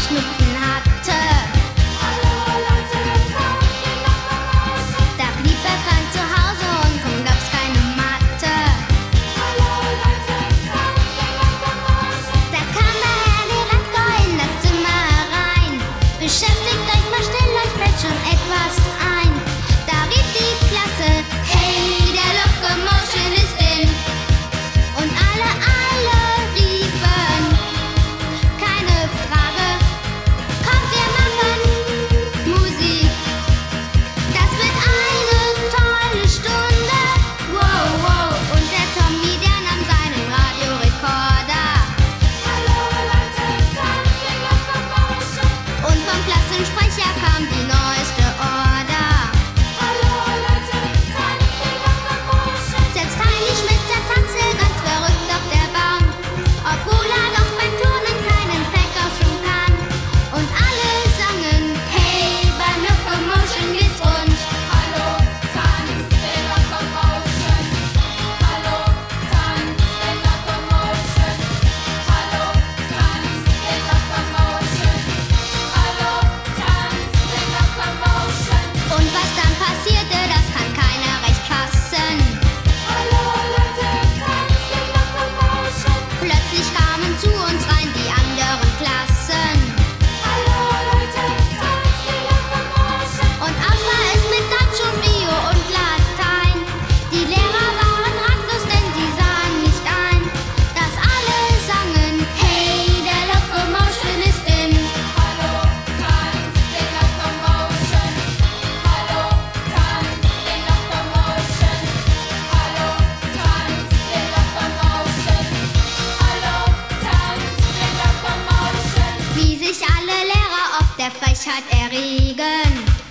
Schnupfen hatte. Da blieb er krank zu Hause und drum gab's keine Mathe. Da kam der Herr Direktor in das Zimmer herein. Beschäftigt euch mal still, euch fällt schon etwas ein. Da rief die Klasse: Hey, der Locomotion ist in. Und alle riefen: Keine Frage, kommt, wir machen Musik. Das wird eine tolle Stunde. Wow, wow. Und der Tommy, der nahm seinen Radiorekorder. Und vom Klassensprecher kam die neueste Order. Selbst Heini Schmidt, der Taxel, ganz verrückt auf der Bank, obwohl er doch beim Turnen keinen Verkauf schon kann. Und alle sangen: Hey, beim Locomotion geht's rund. Hallo, tanzt der Locomotion. Hallo, tanzt der Locomotion. Hallo, tanzt der Locomotion. Hallo, tanzt der Locomotion. Und was dann passierte, das kann keiner recht fassen. Hallo Leute, tanzt der Locomotion. Plötzlich kamen zu uns rein die anderen Klassen. Hallo Leute, tanzt der Locomotion. Und aus war es mit Deutsch und Bio und Latein. Die Lehrer waren ratlos, denn sie sahen nicht ein, dass alle sangen: Hey, der Locomotion ist in. Hallo, tanzt der Locomotion. Hallo, tanzt der Locomotion. Hallo, tanzt der Locomotion. Hallo, tanzt der Locomotion. Wie sich alle Lehrer ob der Frechheit erregen.